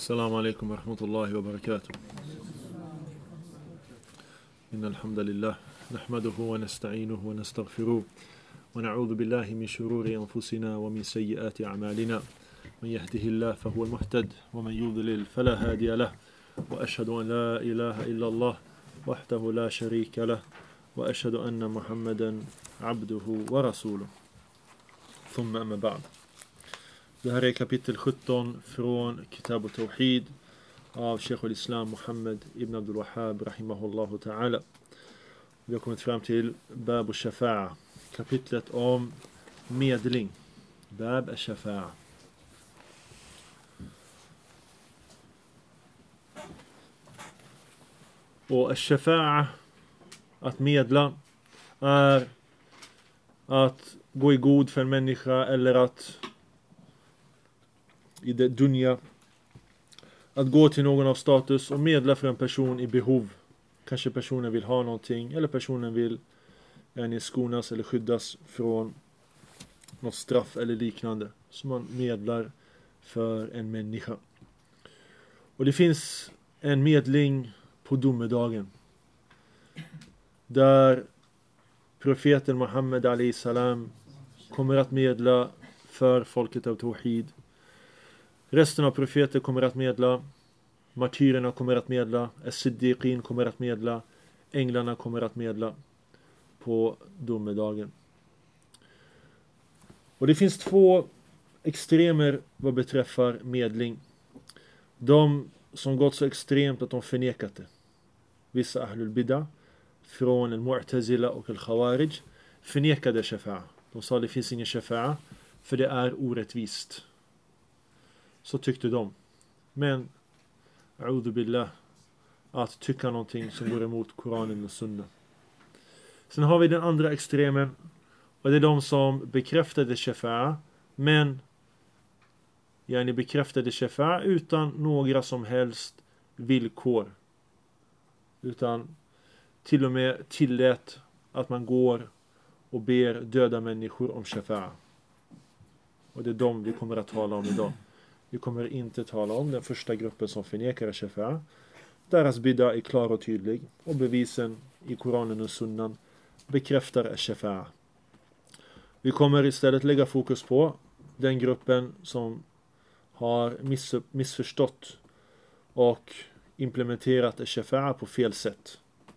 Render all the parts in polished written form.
السلام عليكم ورحمة الله وبركاته. إن الحمد لله نحمده ونستعينه ونستغفره ونعوذ بالله من شرور أنفسنا ومن سيئات أعمالنا. من يهده الله فهو المهتد ومن يضلل فلا هادي له. وأشهد أن لا إله إلا الله وحده لا شريك له وأشهد أن محمدا عبده ورسوله. ثم أما بعد. Det här är kapitel 17 från Kitab al-Tawhid av Sheikh al-Islam Muhammad ibn Abdul Wahhab rahimahullahu ta'ala. Vi har kommit fram till Bab al-Shafa'a, kapitlet om medling. Bab al-Shafa'a. Och al-Shafa'a, att medla, är att gå i god för en människa eller att i det dunja, att gå till någon av status och medla för en person i behov. Kanske personen vill ha någonting eller personen vill skonas eller skyddas från något straff eller liknande. Så man medlar för en människa. Och det finns en medling på domedagen där profeten Muhammed alayhi salam kommer att medla för folket av Tawhid. Resten av profeter kommer att medla, martyrerna kommer att medla, as-siddiqin kommer att medla, änglarna kommer att medla på domedagen. Och det finns två extremer vad beträffar medling. De som gått så extremt att de förnekat det. Vissa ahlul bid'ah från al-mu'tazila och al-khawarij förnekade shafa'a. De sa det finns ingen shafa'a för det är orättvist. Så tyckte de. Men a'udhu billah, att tycka någonting som går emot Koranen och Sunna. Sen har vi den andra extremen, och det är de som bekräftade shafa'a, men bekräftade shafa'a utan några som helst villkor. Utan till och med tillät att man går och ber döda människor om shafa'a. Och det är de vi kommer att tala om idag. Vi kommer inte tala om den första gruppen som förnekar shafa'a. Deras bid'ah är klar och tydlig. Och bevisen i Koranen och Sunnan bekräftar shafa'a. Vi kommer istället lägga fokus på den gruppen som har missförstått och implementerat shafa'a på fel sätt.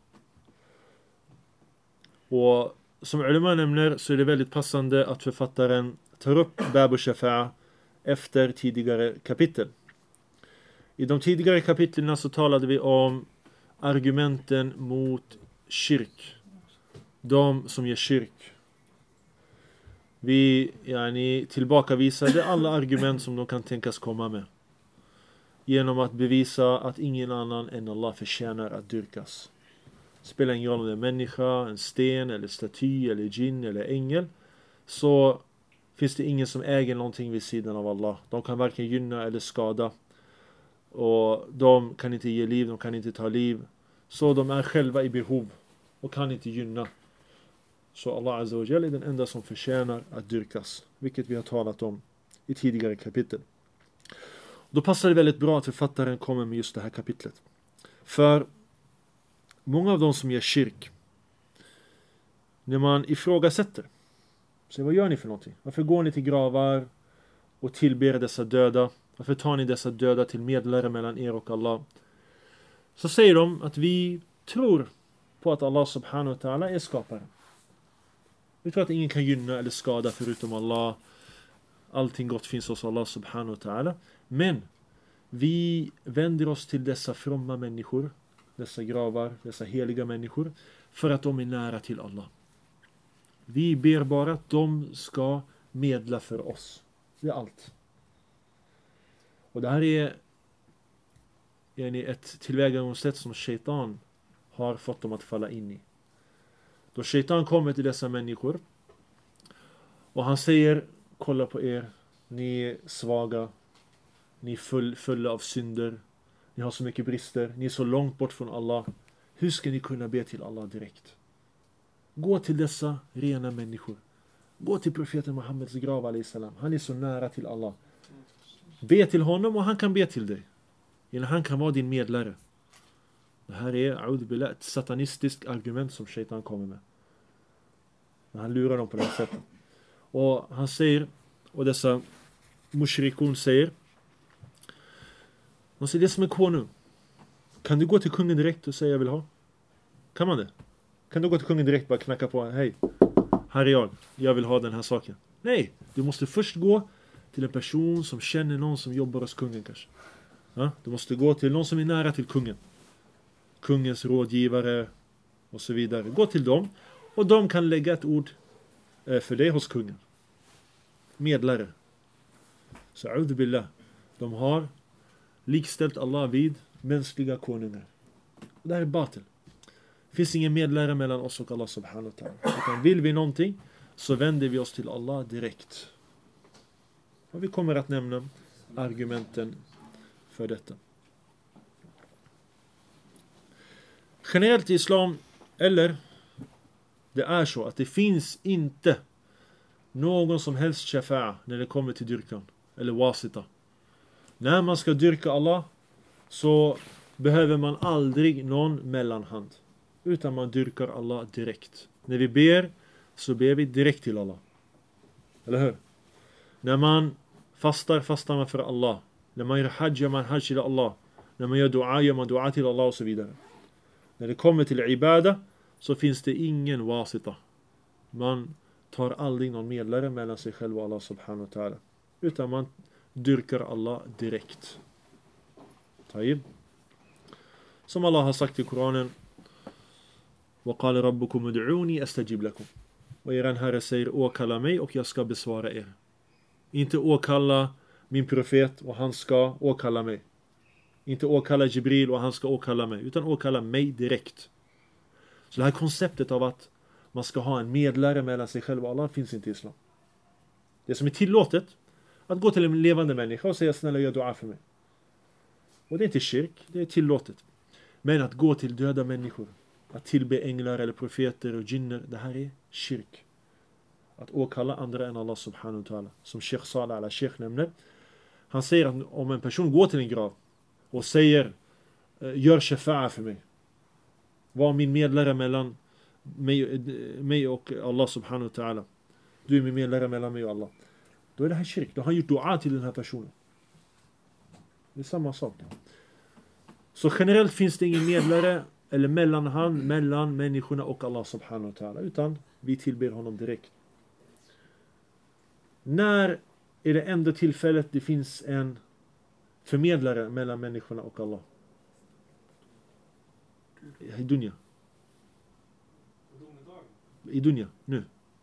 Och som ulama nämner så är det väldigt passande att författaren tar upp Bab al-Shafa'a efter tidigare kapitel. I de tidigare kapitlerna så talade vi om argumenten mot kyrk. De som ger kyrk. Vi tillbakavisade alla argument som de kan tänkas komma med. Genom att bevisa att ingen annan än Allah förtjänar att dyrkas. Spelar ingen roll om det är människa, en sten eller staty eller djinn eller ängel. Så finns det ingen som äger någonting vid sidan av Allah. De kan varken gynna eller skada. Och de kan inte ge liv, de kan inte ta liv. Så de är själva i behov och kan inte gynna. Så Allah Azza wa Jalla är den enda som förtjänar att dyrkas. Vilket vi har talat om i tidigare kapitel. Då passar det väldigt bra att författaren kommer med just det här kapitlet. För många av de som ger kyrk, när man ifrågasätter, så vad gör ni för någonting? Varför går ni till gravar och tillber dessa döda? Varför tar ni dessa döda till medlare mellan er och Allah? Så säger de att vi tror på att Allah subhanahu wa ta'ala är skaparen. Vi tror att ingen kan gynna eller skada förutom Allah. Allting gott finns hos Allah subhanahu wa ta'ala. Men vi vänder oss till dessa fromma människor, dessa gravar, dessa heliga människor, för att de är nära till Allah. Vi ber bara att de ska medla för oss. Det är allt. Och det här är ett tillvägagångssätt som shaitan har fått dem att falla in i. Då shaitan kommer till dessa människor och han säger: kolla på er, ni är svaga, ni är fulla av synder, ni har så mycket brister, ni är så långt bort från Allah. Hur ska ni kunna be till Allah direkt? Gå till dessa rena människor. Gå till profeten Muhammeds grav alayhi salam. Han är så nära till Allah. Be till honom och han kan be till dig. Han kan vara din medlare. Det här är ett satanistiskt argument som shaitan kommer med. När han lurar dem på det här sättet. Och han säger, och dessa mushrikun säger, de säger, det som är konung. Kan du gå till kungen direkt och säga jag vill ha? Kan man det? Kan du gå till kungen direkt och bara knacka på? Hej, här är jag vill ha den här saken. Nej, du måste först gå till en person som känner någon som jobbar hos kungen kanske. Ja? Du måste gå till någon som är nära till kungen. Kungens rådgivare och så vidare. Gå till dem och de kan lägga ett ord för dig hos kungen. Medlare. Så a'udhu billah. De har likställt Allah vid mänskliga konungar. Och det här är batil. Det finns ingen medlare mellan oss och Allah subhanahu wa ta'ala. Utan vill vi någonting så vänder vi oss till Allah direkt. Och vi kommer att nämna argumenten för detta. Generellt i islam, eller det är så att det finns inte någon som helst shafa'a när det kommer till dyrkan eller wasita. När man ska dyrka Allah så behöver man aldrig någon mellanhand, utan man dyrkar Allah direkt. När vi ber så ber vi direkt till Allah. Eller hur? När man fastar man för Allah. När man gör hajj man hajj till Allah. När man gör man dua till Allah och så vidare. När det kommer till ibada så finns det ingen wasita. Man tar aldrig någon medlare mellan sig själv och Allah subhanahu wa ta'ala. Utan man dyrkar Allah direkt. Taib. Som Allah har sagt i Koranen. وَقَالَ رَبُّكُمُ دُعُونِي أَسْتَجِبْ لَكُمْ. Och er Herre säger, åkalla mig och jag ska besvara er. Inte åkalla min profet och han ska åkalla mig. Inte åkalla Jibril och han ska åkalla mig. Utan åkalla mig direkt. Så det här konceptet av att man ska ha en medlare mellan sig själv och Allah finns inte i islam. Det som är tillåtet att gå till en levande människa och säga snälla gör dua för mig. Och det är inte kyrk, det är tillåtet. Men att gå till döda människor, att tillbe änglar eller profeter och jinner, det här är kyrk. Att åkalla andra än Allah subhanahu wa ta'ala. Som Sheikh Saleh al-Sheikh nämner. Han säger att om en person går till en grav och säger gör shafa'a för mig. Var min medlare mellan mig och Allah subhanahu wa ta'ala. Du är min medlare mellan mig och Allah. Då är det här kyrk. Då har han gjort dua till den här personen. Det är samma sak. Så generellt finns det ingen medlare eller mellanhand mellan människorna och Allah subhanahu wa ta'ala. Utan vi tillber honom direkt. När är det enda tillfället det finns en förmedlare mellan människorna och Allah? I dunya. I dunya, nu.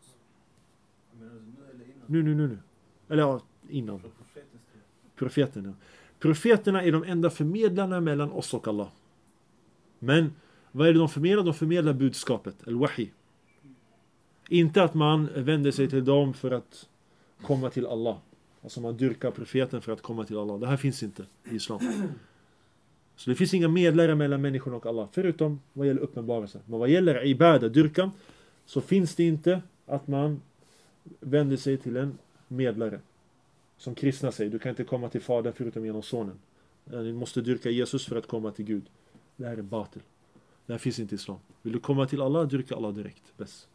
Nu. Eller ja, innan. Profeterna. Profeterna är de enda förmedlarna mellan oss och Allah. Men vad är det de förmedlar? De förmedlar budskapet, al-wahi. Inte att man vänder sig till dem för att komma till Allah. Alltså man dyrkar profeten för att komma till Allah. Det här finns inte i islam. Så det finns inga medlare mellan människorna och Allah. Förutom vad gäller uppenbarelse. Men vad gäller ibada, dyrkan, så finns det inte att man vänder sig till en medlare. Som kristna säger, du kan inte komma till fadern förutom genom sonen. Du måste dyrka Jesus för att komma till Gud. Det här är batil. Det här finns inte i islam. Vill du komma till Allah, dyrka Allah direkt. Bäst.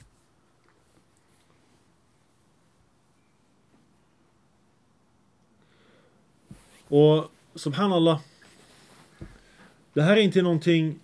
Och subhanallah, det här är inte någonting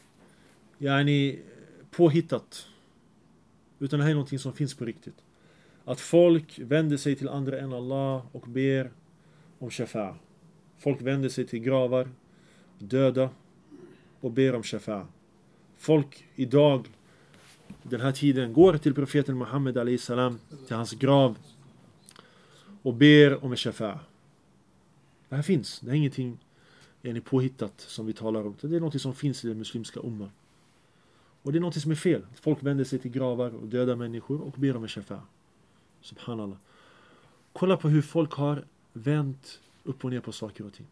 påhittat, utan det här är någonting som finns på riktigt. Att folk vänder sig till andra än Allah och ber om shafa'a. Folk vänder sig till gravar, döda, och ber om shafa'a. Folk idag, den här tiden, går till profeten Muhammed alayhi salam, till hans grav och ber om shafa'a. Det här finns. Det är ingenting påhittat som vi talar om. Det är något som finns i den muslimska umma. Och det är något som är fel. Folk vänder sig till gravar och döda människor och ber om shafa'a. Subhanallah. Kolla på hur folk har vänt upp och ner på saker och ting.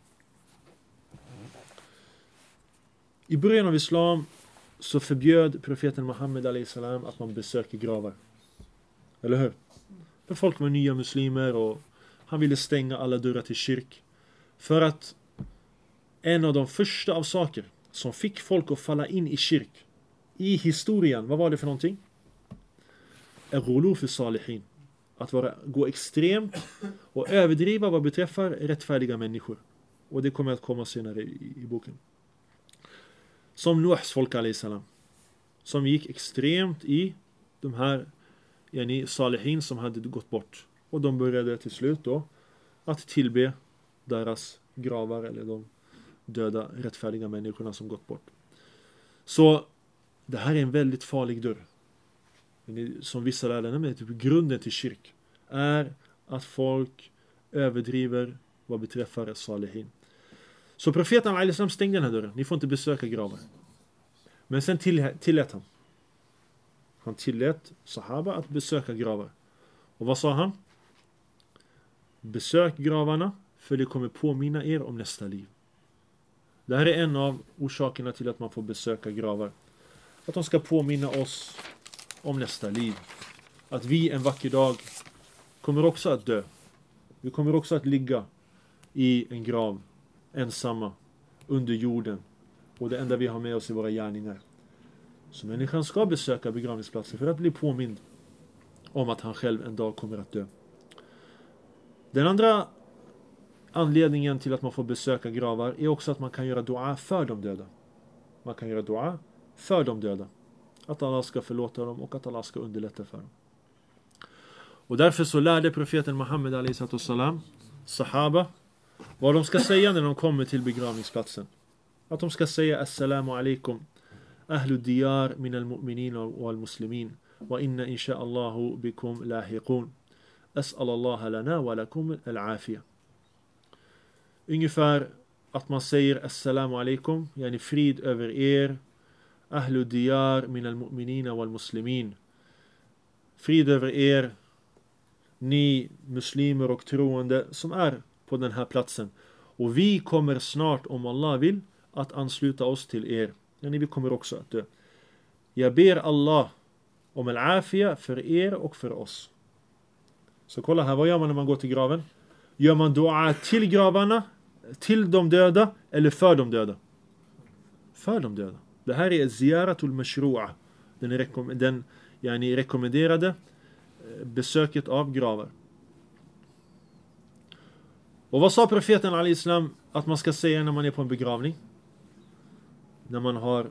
I början av islam så förbjöd profeten Muhammed alayhi salam att man besöker gravar. Eller hur? För folk var nya muslimer och han ville stänga alla dörrar till kyrk. För att en av de första av saker som fick folk att falla in i kyrk i historien, vad var det för någonting? Ghulu fi salihin. Att gå extremt och överdriva vad beträffar rättfärdiga människor. Och det kommer att komma senare i boken. Som Nuhs folk alaihissalam. Som gick extremt i de här salihin som hade gått bort. Och de började till slut då att tillbe deras gravar eller de döda rättfärdiga människorna som gått bort. Så det här är en väldigt farlig dörr. Som vissa lärare med typ grunden till kyrk är att folk överdriver vad beträffar salihin. Så profeten alaihissalam stängde den här dörren. Ni får inte besöka gravar. Men sen tillät han. Han tillät sahaba att besöka gravar. Och vad sa han? Besök gravarna för det kommer påminna er om nästa liv. Det här är en av orsakerna till att man får besöka gravar. Att de ska påminna oss om nästa liv. Att vi en vacker dag kommer också att dö. Vi kommer också att ligga i en grav ensamma under jorden. Och det enda vi har med oss är våra gärningar. Så människan ska besöka begravningsplatser för att bli påmind om att han själv en dag kommer att dö. Den andra anledningen till att man får besöka gravar är också att man kan göra dua för de döda. Man kan göra dua för de döda. Att Allah ska förlåta dem och att Allah ska underlätta för dem. Och därför så lärde profeten Muhammed a.s. sahaba vad de ska säga när de kommer till begravningsplatsen. Att de ska säga assalamu alaikum ahlu diyar min al-mu'minin wal-muslimin wa inna insha'allahu bikum lahiqun as'alallaha lana wa lakum al-afiyah. Ungefär att man säger assalamu alaikum, yani frid över er, ahlu diyar min al-mu'minin wal-muslimin, frid över er, ni muslimer och troende som är på den här platsen. Och vi kommer snart, om Allah vill, att ansluta oss till er. Yani vi kommer också att dö. Jag ber Allah om al-afia för er och för oss. Så kolla här, vad gör man när man går till graven? Gör man dua till gravarna, till de döda eller för de döda? För de döda. Det här är ziyaratul mashru'a. Den rekommenderade besöket av gravar. Och vad sa profeten alaihissalam att man ska säga när man är på en begravning? När man har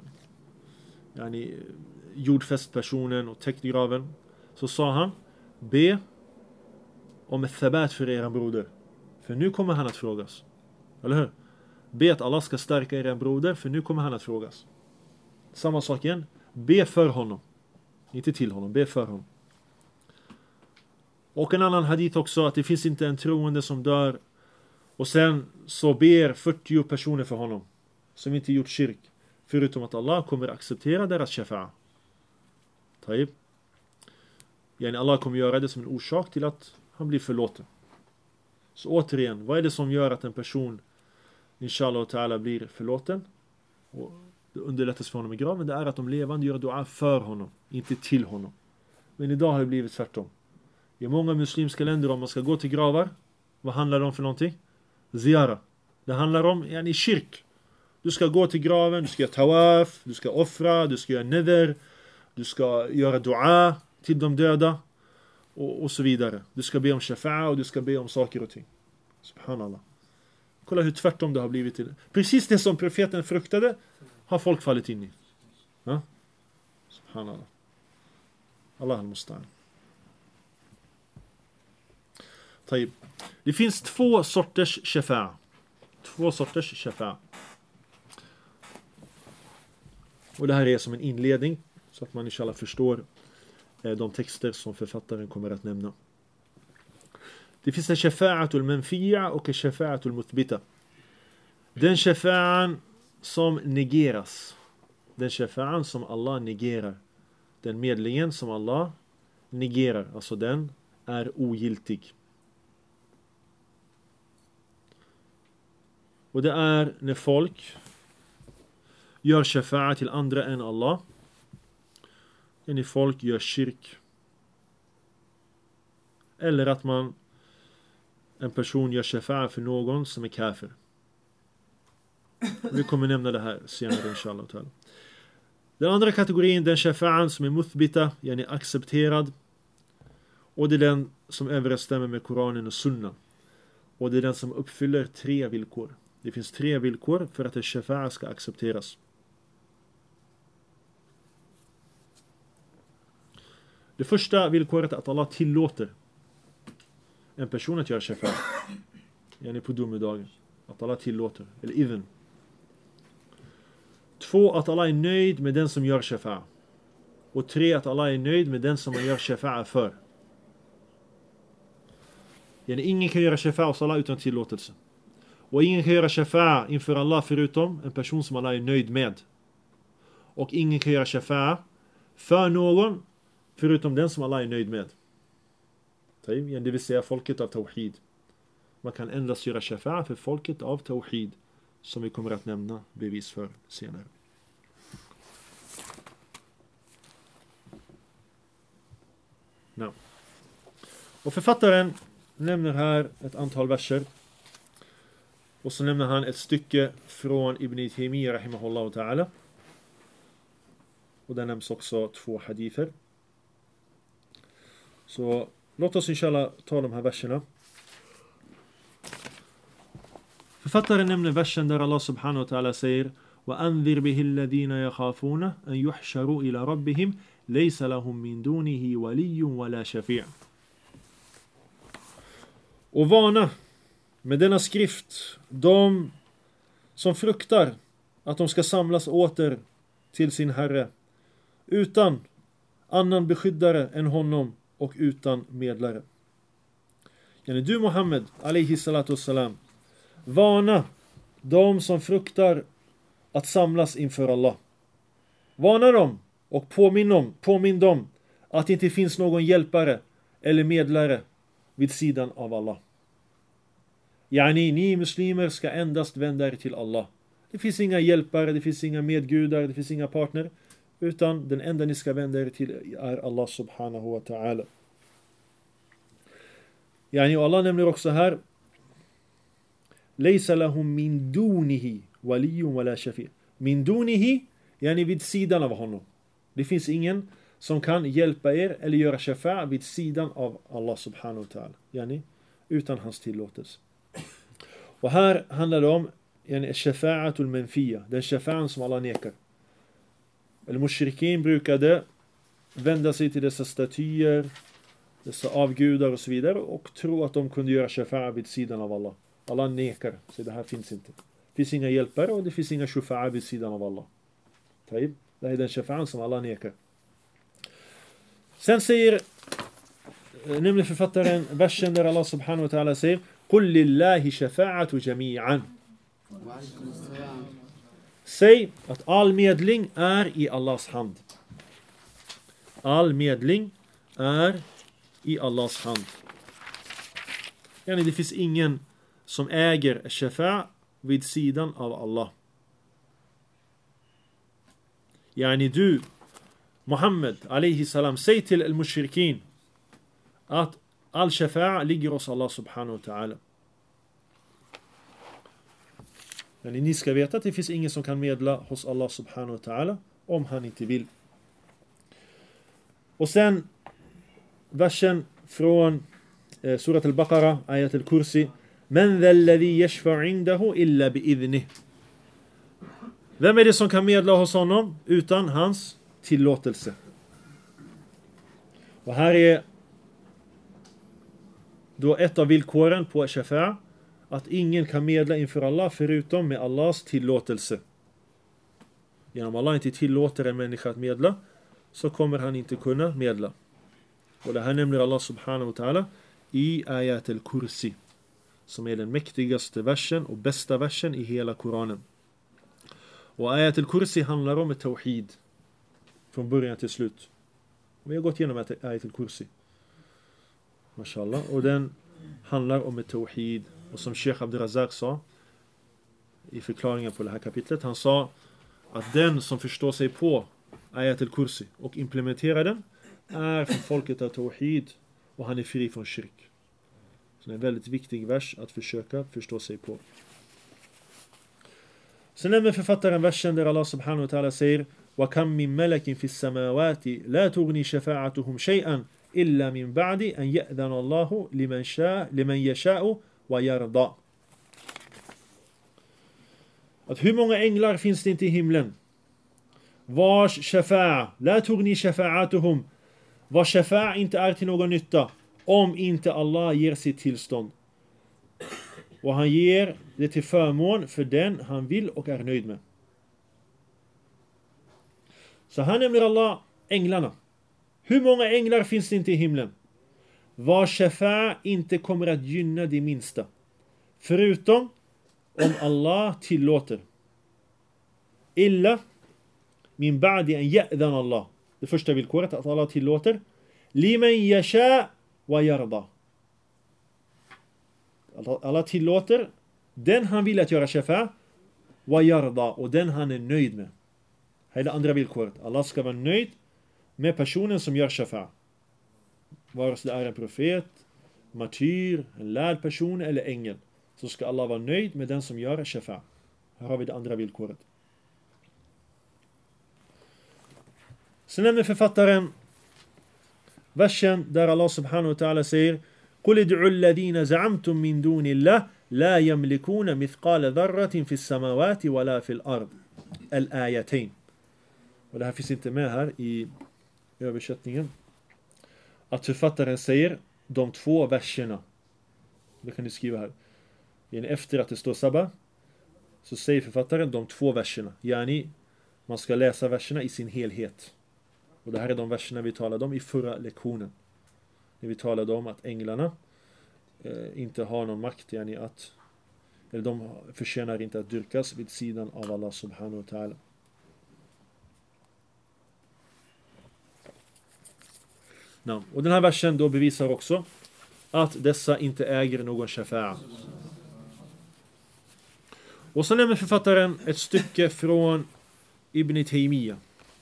jordfäst personen och täckt graven. Så sa han, be om ett thabat för er broder. För nu kommer han att frågas. Eller hur? Be att Allah ska stärka er broder, för nu kommer han att frågas. Samma sak igen. Be för honom. Inte till honom, be för honom. Och en annan hadith också, att det finns inte en troende som dör och sen så ber 40 personer för honom som inte gjort kyrk, förutom att Allah kommer acceptera deras shafa'a. Taib. Yani Allah kommer göra det som en orsak till att han blir förlåten. Så återigen, vad är det som gör att en person inshallah ta'ala blir förlåten och det underlättas för honom i graven? Det är att de levande gör dua för honom, inte till honom. Men idag har det blivit tvärtom. I många muslimska länder, om man ska gå till gravar, vad handlar det om för någonting? Ziyara. Det handlar om kyrk. Du ska gå till graven, du ska göra tawaf, du ska offra, du ska göra neder, du ska göra dua till de döda och så vidare. Du ska be om shafa'a och du ska be om saker och ting. Subhanallah. Kolla hur tvärtom det har blivit till. Precis det som profeten fruktade har folk fallit in i. Ja? Subhanallah. Allah al-Musta'an. Taib. Det finns två sorters shafa'a. Två sorters shafa'a. Och det här är som en inledning så att man inshallah förstår de texter som författaren kommer att nämna. Det finns en shafa'atul manfi'a och en shafa'atul muthbita. Den shafa'an som negeras. Den shafa'an som Allah negerar. Den medlingen som Allah negerar. Alltså den är ogiltig. Och det är när folk gör shafa'a till andra än Allah. När folk gör kyrk. Eller att en person gör shafa'a för någon som är kafir. Vi kommer nämna det här senare inshallah. Den andra kategorin, den shafa'an som är muthbita, yani accepterad. Och det är den som överensstämmer med Koranen och Sunna. Och det är den som uppfyller 3 villkor. Det finns 3 villkor för att en shafa'a ska accepteras. Det första villkoret är att Allah tillåter en person att göra shafa'a. Yani på domedagen. Att Allah tillåter. Eller idhen. 2. Att Allah är nöjd med den som gör shafa'a. Och 3. Att Allah är nöjd med den som man gör shafa'a för. Yani ingen kan göra shafa'a hos Allah utan tillåtelse. Och ingen kan göra shafa'a inför Allah förutom en person som Allah är nöjd med. Och ingen kan göra shafa'a för någon förutom den som Allah är nöjd med. Det vill säga folket av Tawhid. Man kan endast göra shafa'a för folket av Tawhid, som vi kommer att nämna bevis för senare. No. Och författaren nämner här ett antal verser. Och så nämner han ett stycke från Ibn Taymiyyah rahimahullah ta'ala. Och där nämns också 2 hadither. Så låt oss inshallah ta de här verserna. Författaren nämner versen där Allah subhanahu wa ta'ala säger: وَأَنذِرْ بِهِ الَّذِينَ يَخَافُونَ أَنْ يُحْشَرُوا إِلَى رَبِّهِمْ لَيْسَ لَهُمْ مِنْ دُونِهِ وَلِيٌّ وَلَا شَفِيعٌ. Och varna med denna skrift de som fruktar att de ska samlas åter till sin Herre utan annan beskyddare än honom och utan medlare. Yani du Muhammed alayhi salatu wassalam, varna de som fruktar att samlas inför Allah. Varna dem och påminn dem att det inte finns någon hjälpare eller medlare vid sidan av Allah. Yani ni muslimer ska endast vända er till Allah. Det finns inga hjälpare, det finns inga medgudar, det finns inga partner, utan den enda ni ska vända er till är Allah subhanahu wa ta'ala. Yani Allah nämner också här: Laysa lahum min dunihi waliyyun wala shafi'. Min dunihi, yani vid sidan av honom. Det finns ingen som kan hjälpa er eller göra shafa' vid sidan av Allah subhanahu wa ta'ala. Yani utan hans tillåtelse. Och här handlar det om yani shafa'atul manfiya, den shafa'an som Allah nekar. Al-mushrikin brukade vända sig till dessa statyer, dessa avgudar och så vidare, och tro att de kunde göra shafa'a vid sidan av Allah. Allah nekar, så det här finns inte. Det finns inga hjälpare och det finns inga shafa'a vid sidan av Allah. Det är den shafa'an som Allah nekar. Sen nämner författaren versen där Allah subhanahu wa ta'ala säger: قُلْ لِلَّهِ شَفَاعَةُ جَمِيعًا. Säg att all medling är i Allahs hand. All medling är i Allahs hand. Yani det finns ingen som äger shafa' vid sidan av Allah. Yani du, Muhammed alayhi salam, säg till al-mushrikin att all shafa' ligger hos Allah subhanahu wa ta'ala. Yani ni ska veta att det finns ingen som kan medla hos Allah subhanahu wa ta'ala om han inte vill. Och sen versen från surat al-Baqarah, ayat al-Kursi: Men dhalladhi yashfa'u indahu illa bi'idhnih. Vem är det som kan medla hos honom utan hans tillåtelse? Och här är då ett av villkoren på shafa'a, att ingen kan medla inför Allah förutom med Allahs tillåtelse. Genom Allah inte tillåter en människa att medla, så kommer han inte kunna medla. Och det här nämner Allah subhanahu wa ta'ala i ayat al-Kursi, som är den mäktigaste versen och bästa versen i hela Koranen. Och ayat al-Kursi handlar om ett tawhid från början till slut. Vi har gått igenom ayat al-Kursi, mashallah, och den handlar om ett tawhid. Och som Sheikh Abdurrazzaq sa i förklaringen på det här kapitlet, han sa att den som förstår sig på ayat al-Kursi och implementerar den är från folket av tawhid, och han är fri från shirk. Så det är en väldigt viktig vers att försöka förstå sig på. Sen nämner författaren versen där Allah subhanahu wa ta'ala säger وَكَمْ مِنْ مَلَكٍ فِي السَّمَاوَاتِ لَا تُغْنِي شَفَاعَتُهُمْ شَيْئًا إِلَّا مِنْ بَعْدِ أَنْ يَأْذَنَ اللَّهُ لِمَنْ يَشَاءُ وَيَرْضَى. Att hur många änglar finns det inte i himlen? Vars shafa'a, la tughni shafa'atuhum, vars shafa'a inte är till någon nytta om inte Allah ger sitt tillstånd. Och han ger det till förmån för den han vill och är nöjd med. Så här nämner Allah änglarna. Hur många änglar finns det inte i himlen? Vars shafa'a inte kommer att gynna det minsta. Förutom om Allah tillåter. Illa min ba'di an ya'dhan Allah. Det första villkoret att Allah tillåter. Liman yasha wa yarda. Allah tillåter den han vill att göra shafa wa yarda, och den han är nöjd med. Här är det andra villkoret. Allah ska vara nöjd med personen som gör shafa. Vare sig det är en profet, martyr, en lärd person eller ängel, så ska Allah vara nöjd med den som gör shafa. Här har vi det andra villkoret. Sen nämner författaren versen där Allah subhanahu wa ta'ala säger قُلِ ادْعُوا الَّذِينَ زَعَمْتُم مِّن دُونِ اللَّهِ لَا يَمْلِكُونَ مِثْقَالَ ذَرَّةٍ فِي السَّمَاوَاتِ وَلَا فِي الْأَرْضِ الْآيَتَيْن. Och det här finns inte med här i översättningen. Att författaren säger de två verserna. Det kan ni skriva här. Efter att det står sabba så säger författaren de två verserna. Yani man ska läsa verserna i sin helhet. Och det här är de verserna vi talade om i förra lektionen. När vi talade om att änglarna inte har någon makt, yani att, eller de förtjänar inte att dyrkas vid sidan av Allah subhanahu wa ta'ala. Och den här versen då bevisar också att dessa inte äger någon shafa'a. Och så nämner författaren ett stycke från Ibn Taymiyyah.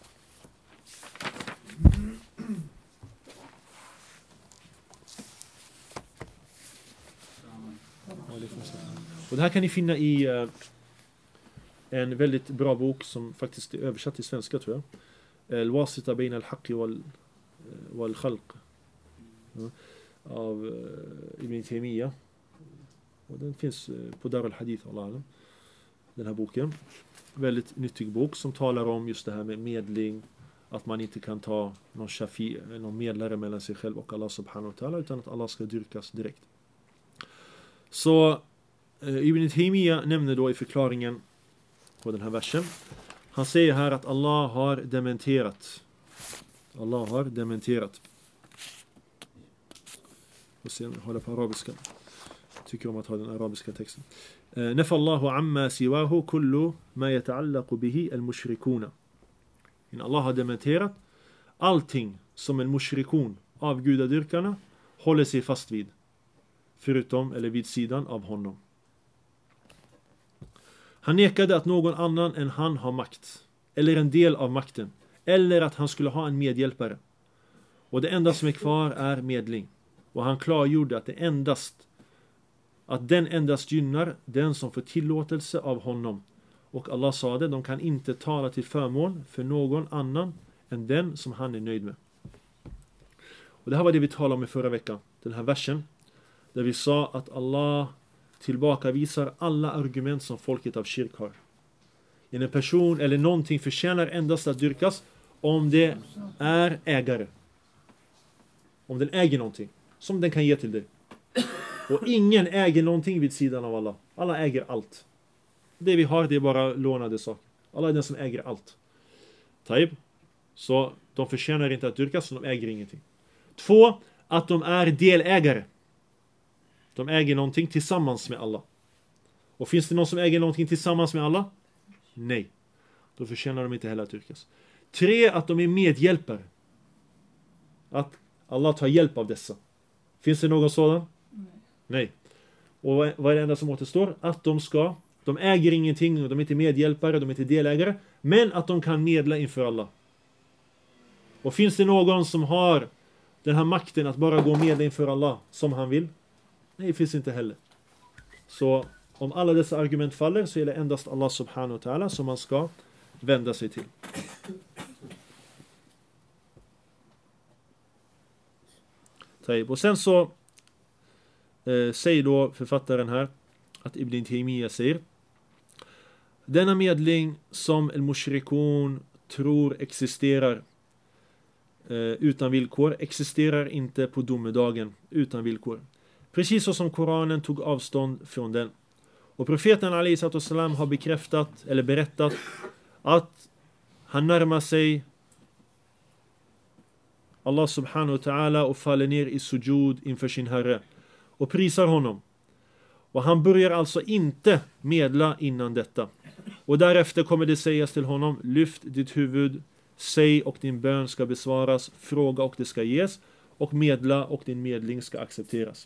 Och det här kan ni finna i en väldigt bra bok som faktiskt är översatt till svenska, tror jag. Al-Wasita Bain al-Haqqi wal-Khalq av Ibn Taymiyyah. Och den finns på Dar al-Hadith, den här boken. Väldigt nyttig bok som talar om just det här med medling, att man inte kan ta någon medlare mellan sig själv och Allah subhanahu wa ta'ala, utan att Allah ska dyrkas direkt. Så Ibn Taymiyyah nämner då i förklaringen på den här versen, han säger här att Allah har dementerat. Allah har dementerat. Och sen håller på arabiska. Tycker om att ha den arabiska texten. نفى الله عما سواه كل ما يتعلق به المشركون. Allah har dementerat allting som en mushrikun av gudadyrkarna håller sig fast vid, förutom eller vid sidan av honom. Han nekade att någon annan än han har makt, eller en del av makten, eller att han skulle ha en medhjälpare. Och det enda som är kvar är medling. Och han klargjorde att den endast gynnar den som får tillåtelse av honom. Och Allah sa det, de kan inte tala till förmån för någon annan än den som han är nöjd med. Och det här var det vi talade om i förra veckan. Den här versen där vi sa att Allah tillbakavisar alla argument som folket av kyrk har. En person eller någonting förtjänar endast att dyrkas om det är ägare. Om den äger någonting som den kan ge till dig. Och ingen äger någonting vid sidan av Allah. Allah äger allt. Det vi har, det är bara lånade saker. Allah är den som äger allt. Taib. Så de förtjänar inte att dyrkas, så de äger ingenting. 2. Att de är delägare. De äger någonting tillsammans med Allah. Och finns det någon som äger någonting tillsammans med Allah? Nej. Då förtjänar de inte heller att dyrkas. 3. Att de är medhjälpare. Att Allah tar hjälp av dessa. Finns det någon sådan? Nej. Och vad är det enda som återstår? Att de äger ingenting, de är inte medhjälpare, de är inte delägare, men att de kan medla inför Allah. Och finns det någon som har den här makten att bara gå och medla inför Allah som han vill? Nej, det finns inte heller. Så om alla dessa argument faller så är det endast Allah subhanahu wa ta'ala som man ska vända sig till. Och sen så säger då författaren här att Ibn Taymiyyah säger: denna medling som al-mushrikun tror existerar utan villkor existerar inte på domedagen utan villkor. Precis så som Koranen tog avstånd från den. Och profeten Ali sallam har bekräftat eller berättat att han närmar sig Allah subhanahu wa ta'ala och faller ner i sujud inför sin Herre och prisar honom. Och han börjar alltså inte medla innan detta. Och därefter kommer det sägas till honom: lyft ditt huvud, säg och din bön ska besvaras, fråga och det ska ges, och medla och din medling ska accepteras.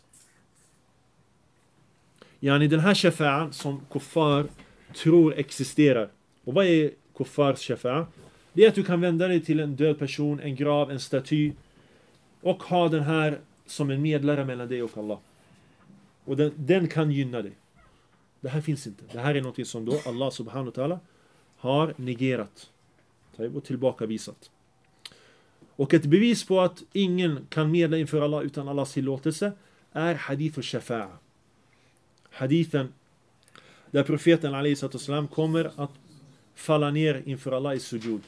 Yani den här shafa'an som kuffar tror existerar. Och vad är kuffars shafa'a? Det är att du kan vända dig till en död person, en grav, en staty och ha den här som en medlare mellan dig och Allah. Och den kan gynna dig. Det här finns inte. Det här är något som då Allah subhanahu wa ta'ala har negerat och tillbakavisat. Och ett bevis på att ingen kan medla inför Allah utan Allahs tillåtelse är hadith och shafa'a. Hadithen där profeten Ali sallam kommer att falla ner inför Allah i sujud.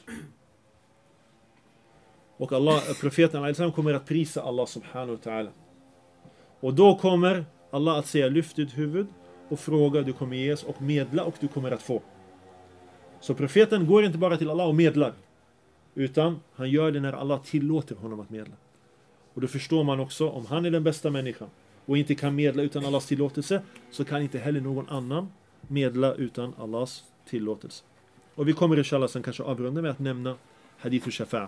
Och profeten Ali sallam kommer att prisa Allah subhanahu wa ta'ala. Och då kommer Allah att säga: lyft ditt huvud och fråga, du kommer ges, och medla och du kommer att få. Så profeten går inte bara till Allah och medlar, utan han gör det när Allah tillåter honom att medla. Och då förstår man också, om han är den bästa människan och inte kan medla utan Allahs tillåtelse, så kan inte heller någon annan medla utan Allahs tillåtelse. Och vi kommer inshallah sen kanske avrunda med att nämna hadith och shafa'a.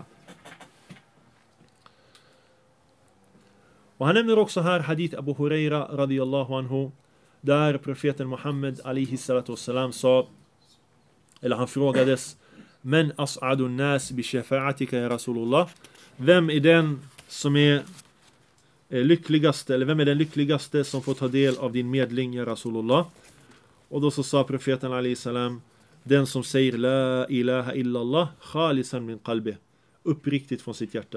Och han nämner också här hadith Abu Huraira radiyallahu anhu, där profeten Muhammed alayhi salatu wassalam sa, eller han frågades: men as'adu nas bi shafa'atika ya Rasulullah? Vem är den som är lyckligaste, eller vem är den lyckligaste som får ta del av din medling, ya Rasulullah? Och då så sa profeten alayhi salam: den som säger la ilaha illallah khalisan min qalbi, uppriktigt från sitt hjärta.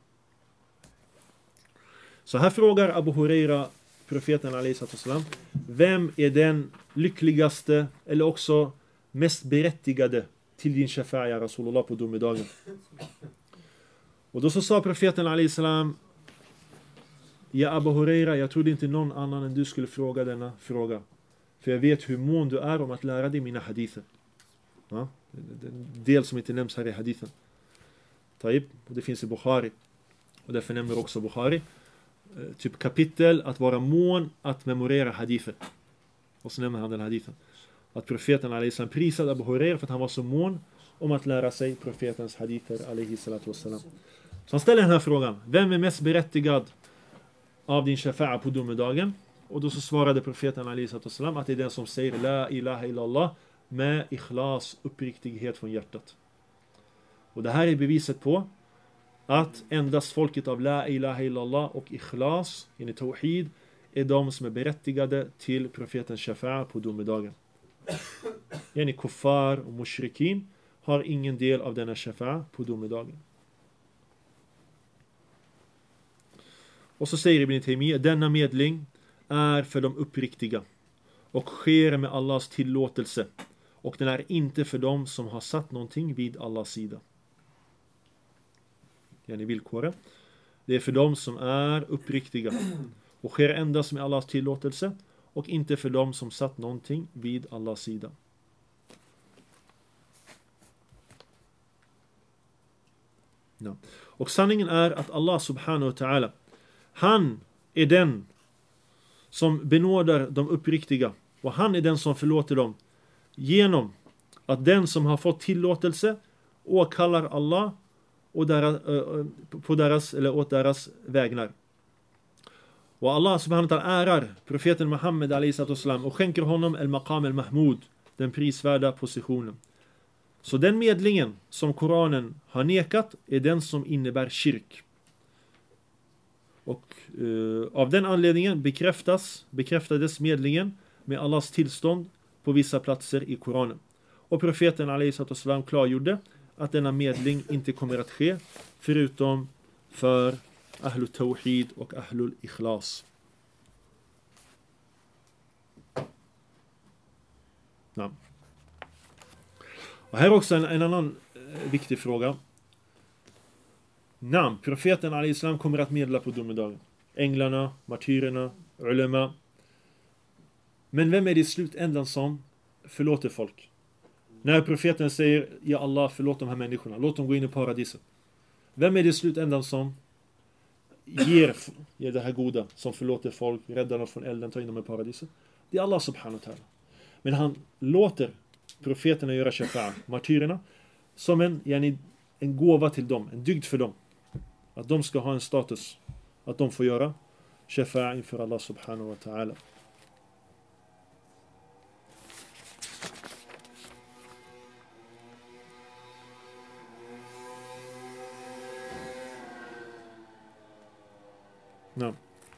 Så här frågar Abu Huraira profeten alayhi salam: vem är den lyckligaste eller också mest berättigade till din shafa'a, ya Rasulullah, på domedagen? Och då så sa profeten alayhi salam: ja Abu Huraira, jag trodde inte någon annan än du skulle fråga denna fråga, för jag vet hur mån du är om att lära dig mina hadither. Ja? Den del som inte nämns här i hadithen. Taib, och det finns i Bukhari. Och därför nämner också Bukhari typ kapitel att vara mån att memorera hadither. Och så nämner han den hadithen. Att profeten alayhi salam prisade Abu Huraira för att han var så mån om att lära sig profetens hadither alayhi salatu wassalam. Så han ställer den här frågan: vem är mest berättigad av din shafa'a på domedagen? Och då så svarade profeten alayhi salatu wassalam att det är den som säger la ilaha illallah med ikhlas, uppriktighet från hjärtat. Och det här är beviset på att endast folket av la ilaha illallah och ikhlas, i tawhid, är de som är berättigade till profetens shafa'a på domedagen. Yani kuffar och mushrikin har ingen del av denna shafa'a på domedagen. Och så säger Ibn Taymiyyah: denna medling är för de uppriktiga och sker med Allahs tillåtelse, och den är inte för dem som har satt någonting vid Allahs sida. Yani villkoret. Det är för dem som är uppriktiga och sker endast med Allahs tillåtelse, och inte för dem som satt någonting vid Allahs sida. Ja. Och sanningen är att Allah subhanahu wa ta'ala, han är den som benådar de uppriktiga, och han är den som förlåter dem genom att den som har fått tillåtelse åkallar Allah och åt deras vägnar. Och Allah subhanahu wa ta'ala ärar profeten Muhammed alayhi sallam och skänker honom al-maqam al-mahmud, den prisvärda positionen. Så den medlingen som Koranen har nekat är den som innebär shirk. Och av den anledningen bekräftades medlingen med Allahs tillstånd på vissa platser i Koranen. Och profeten a.s.w. klargjorde att denna medling inte kommer att ske förutom för Ahlul Tawhid och Ahlul Ikhlas. Ja. Och här också en annan viktig fråga. Profeten a.s. kommer att medla på domedagen. Änglarna, martyrerna, ulema. Men vem är det i slutändan som förlåter folk? När profeten säger, ja Allah, förlåt de här människorna, låt dem gå in i paradiset. Vem är det i slutändan som ger det här goda, som förlåter folk, räddar dem från elden, tar in dem i paradiset? Det är Allah subhanahu wa ta'ala. Men han låter profeterna göra shafa'a, martyrerna, som en gåva till dem, en dygd för dem. Att de ska ha en status, att de får göra shafa'a inför Allah subhanahu wa ta'ala. Ja.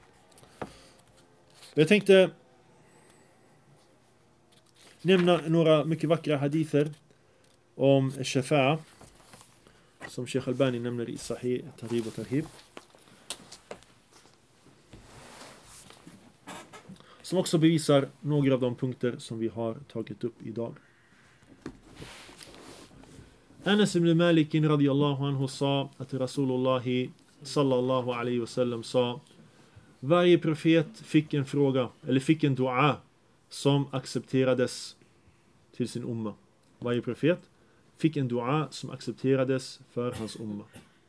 Jag tänkte nämna några mycket vackra hadither om shafa'a som Sheikh Albani nämner i Sahih Targhib och Tarhib, som också bevisar några av de punkter som vi har tagit upp idag. Anas ibn Malik radiyallahu anhu sa att Rasulullah sallallahu alaihi wasallam sa: varje profet fick en fråga eller fick en dua som accepterades till sin umma. Varje profet fick en dua som accepterades för hans umma.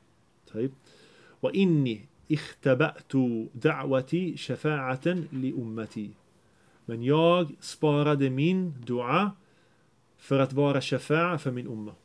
Wa inni ikhtaba'tu da'wati shafa'atan li ummati. Men jag sparade min dua för att vara shafa'a för min umma.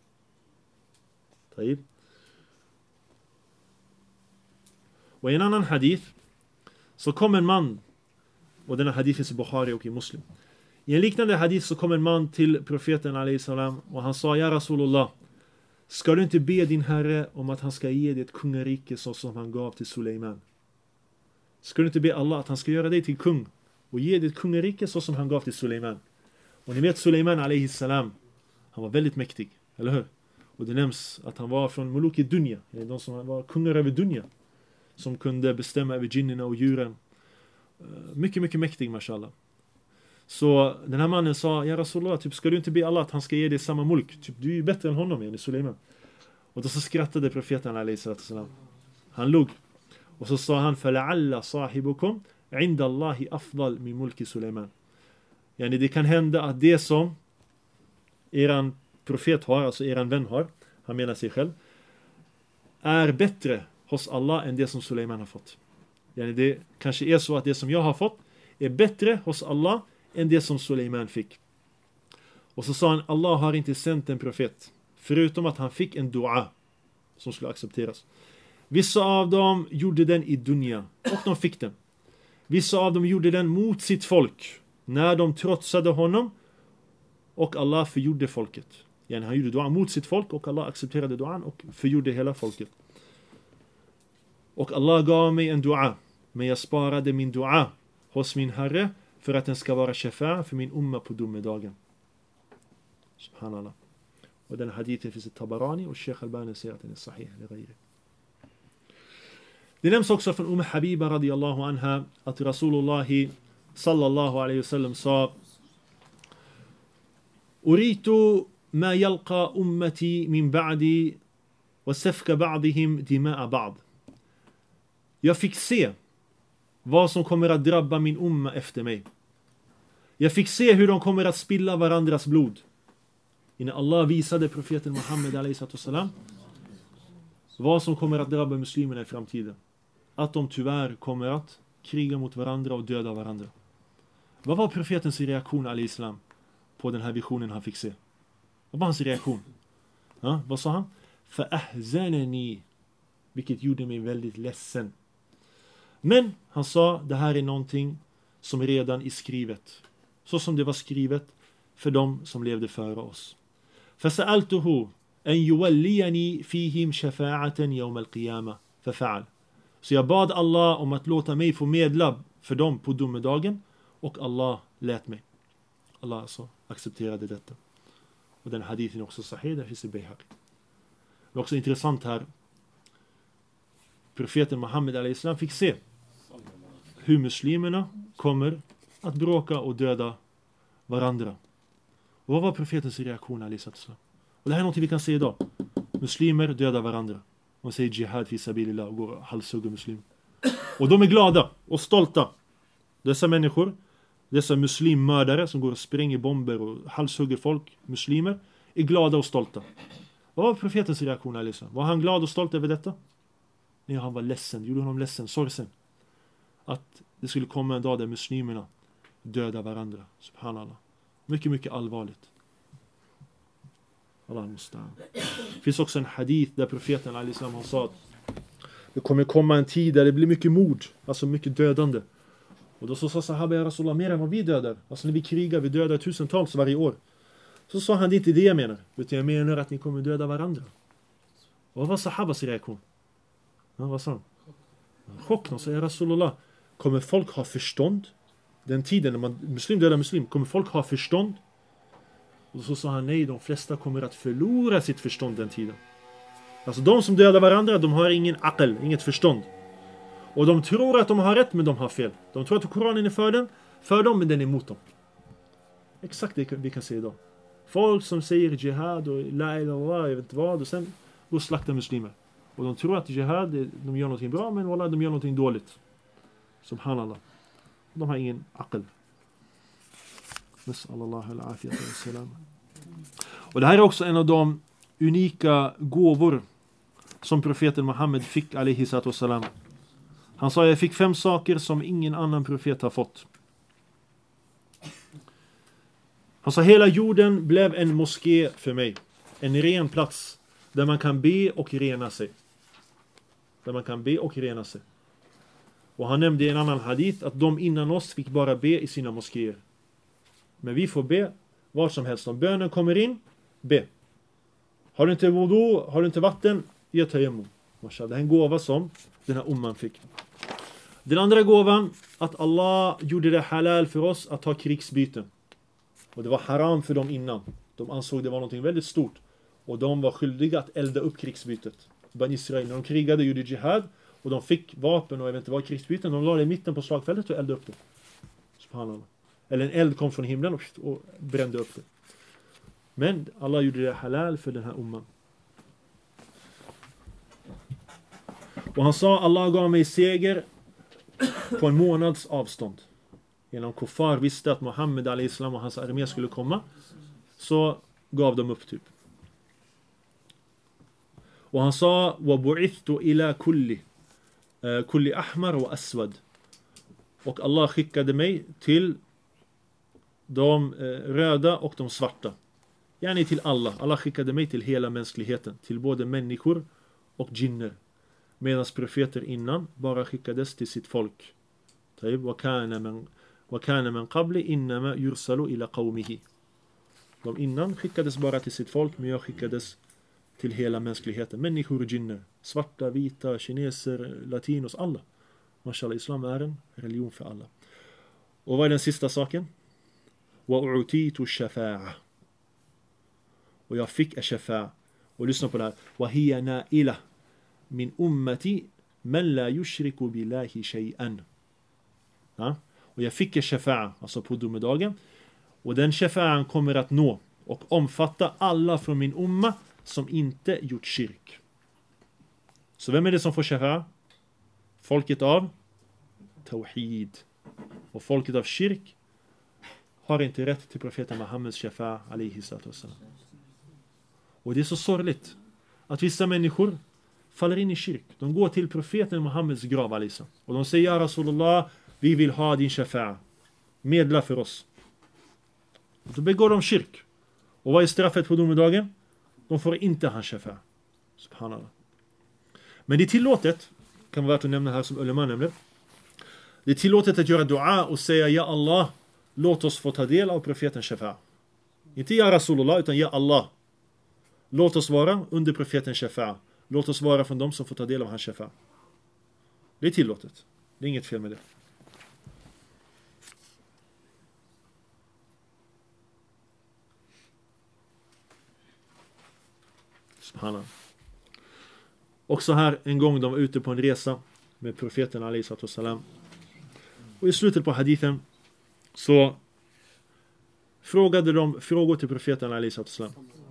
Och i en annan hadith så kom en man, och denna hadith är i Bukhari och i Muslim. I en liknande hadith så kom en man till profeten a.s. och han sa: ja Rasulullah, ska du inte be din herre om att han ska ge dig ett kungarike så som han gav till Suleiman? Ska du inte be Allah att han ska göra dig till kung och ge dig ett kungarike så som han gav till Suleiman? Och ni vet Suleiman a.s. han var väldigt mäktig, eller hur? Och det nämns att han var från Muluk i Dunya, de som var kungar över Dunya, som kunde bestämma över djinnerna och djuren. Mycket, mycket mäktig, mashallah. Så den här mannen sa: ja Rasulullah, typ, ska du inte be Allah att han ska ge dig samma mulk? Typ, du är ju bättre än honom, yani Suleiman. Och då så skrattade profeten a.s. Han log. Och så sa han: فَلَعَلَّ صَاحِبُكُمْ عِنْدَ اللَّهِ أَفْضَلْ مِنْ مُلْكِ Suleiman. Yani det kan hända att det som eran profet har, alltså eran vän har, han menar sig själv, är bättre hos Allah än det som Suleiman har fått. Yani det kanske är så att det som jag har fått är bättre hos Allah än det som Suleiman fick. Och så sa han: Allah har inte sänt en profet förutom att han fick en dua som skulle accepteras. Vissa av dem gjorde den i dunya och de fick den. Vissa av dem gjorde den mot sitt folk när de trotsade honom, och Allah förgjorde folket. Yani han gjorde dua mot sitt folk och Allah accepterade duan och förgjorde hela folket. Och Allah gav mig en dua, men jag sparade min dua hos min herre för att den ska vara shafa' för min umma på domedagen. Subhanallah. Och den hadithen finns i Tabarani, och Sheikh Albani säger att den är sahih eller ghairi. Det nämns också från Habiba radiyallahu anha att Rasulullah sallallahu alaihi wasallam sa: Uritu ma yalqa ummati min ba'di wa safka ba'dihim dima'a ba'd. Jag fick se vad som kommer att drabba min umma efter mig. Jag fick se hur de kommer att spilla varandras blod. Innan Allah visade profeten Muhammed a.s. vad som kommer att drabba muslimerna i framtiden. Att de tyvärr kommer att kriga mot varandra och döda varandra. Vad var profetens reaktion a.s. på den här visionen han fick se? Vad var hans reaktion? Vad sa han? Fa'ahzanani, vilket gjorde mig väldigt ledsen. Men han sa: det här är någonting som redan är skrivet, så som det var skrivet för dem som levde före oss. فَسَأَلْتُهُ أَنْ يُوَلِّيَنِي فِيهِمْ شَفَاعَةً يَوْمَ الْقِيَامَةِ فَفَعَلْ. Så jag bad Allah om att låta mig få medla för dem på domedagen, och Allah lät mig. Allah alltså accepterade detta. Och den hadithen är också sahih, där finns i Bayhaqi. Det är också intressant här. Profeten Muhammed a.s. fick se hur muslimerna kommer att bråka och döda varandra. Och vad var profetens reaktion a.s.? Och det här är något vi kan se idag. Muslimer dödar varandra. Man säger jihad fi sabilillah och går och halshugger muslim. Och de är glada och stolta. Dessa människor, dessa muslimmördare som går och spränger bomber och halshugger folk, muslimer, är glada och stolta. Vad var profetens reaktion a.s.? Var han glad och stolt över detta? Nej, han var ledsen. Det gjorde honom ledsen, sorgsen. Att det skulle komma en dag där muslimerna dödar varandra. Subhanallah. Mycket, mycket allvarligt. Allah måste. Det finns också en hadith där profeten a.s. han sa att det kommer komma en tid där det blir mycket mord, alltså mycket dödande. Och då så sa sahaba, ja Rasulullah, mer än vad vi dödar. Alltså när vi krigar, vi dödar tusentals varje år. Så sa han, det är inte det jag menar. Utan jag menar att ni kommer döda varandra. Och vad var sahabas reaktion? Ja, vad sa han? Chock, de sa, ja Rasulullah, kommer folk ha förstånd? Den tiden när muslim dödar muslim, kommer folk ha förstånd? Och så sa han, nej, de flesta kommer att förlora sitt förstånd den tiden. Alltså de som dödar varandra, de har ingen aql, inget förstånd. Och de tror att de har rätt, men de har fel. De tror att Koranen är för dem, men den är emot dem. Exakt det vi kan se idag. Folk som säger jihad och la ilallah, jag vet inte vad, och sen går slakta muslimer. Och de tror att jihad, de gör någonting bra, men wallah, de gör någonting dåligt. Subhanallah. De har ingen aql. Nas'alallahu al-afiyat wa-salam. Och det här är också en av de unika gåvor som profeten Muhammed fick alaihi salatu wassalam. Han sa, jag fick 5 saker som ingen annan profet har fått. Han sa, hela jorden blev en moské för mig. En ren plats där man kan be och rena sig. Där man kan be och rena sig. Och han nämnde i en annan hadith att de innan oss fick bara be i sina moskéer. Men vi får be var som helst. Om bönen kommer in, be. Har du inte wudu, har du inte vatten, ge tayammum. Det är en gåva som den här umman fick. Den andra gåvan, att Allah gjorde det halal för oss att ha krigsbyten. Och det var haram för dem innan. De ansåg det var något väldigt stort. Och de var skyldiga att elda upp krigsbytet. Ban Israel, när de krigade, gjorde jihad. Och de fick vapen och jag vet inte vad krigsbyten. De la det i mitten på slagfältet och eldade upp det. Subhanallah. Eller en eld kom från himlen och brände upp det. Men Allah gjorde det halal för den här umman. Och han sa, Allah gav mig seger på en månads avstånd. Genom kuffar visste att Muhammed a.s. och hans armé skulle komma, så gav de upp typ. Och han sa, وَبُعِثْتُ إِلَى kulli ahmar och aswad. Och Allah skickade mig till de röda och de svarta. Yani till alla. Allah skickade mig till hela mänskligheten. Till både människor och jinner. Medan profeter innan bara skickades till sitt folk. وَكَانَ مَنْ قَبْلِ إِنَّمَا يُرْسَلُ إِلَى قَوْمِهِ. De innan skickades bara till sitt folk, men jag skickades till hela mänskligheten. Människor och jinner. Svarta, vita, kineser, latinos, alla. Mashallah, islam är en religion för alla. Och vad är den sista saken? وَأُعْتِيتُ الشَّفَاعَ. Och jag fick en shafa'a. Och lyssna på det här. وَهِيَ نَائِلَةٌ min ummati men la yushriku billahi shay'an. Ja? Och jag fick en shafa'a, alltså på domedagen. Och den shafa'an kommer att nå och omfatta alla från min umma som inte gjort shirk. Så vem är det som får shafa'a? Folket av tawhid. Och folket av shirk har inte rätt till profeten Muhammeds shafa'a alaihi salatu wassalam. Och det är så sorgligt att vissa människor faller in i kyrk. De går till profeten Muhammeds grav alisa. Och de säger, ja Rasulullah, vi vill ha din shafa'a. Medla för oss. Och då begår de kyrk. Och vad är straffet på domedagen? De får inte ha shafa'a. Subhanallah. Men det är tillåtet, kan vara värt att nämna här som ulema nämnde. Det är tillåtet att göra dua och säga, ja Allah, låt oss få ta del av profetens shafa'a. Inte ja Rasulullah, utan ja Allah. Låt oss vara under profetens shafa'a. Låt oss vara från dem som får ta del av hans shafa'a. Det är tillåtet. Det är inget fel med det. Subhanallah. Och så här en gång de var ute på en resa med profeten alaihi salam. Och i slutet på hadithen så frågade de frågor till profeten alaihi salam.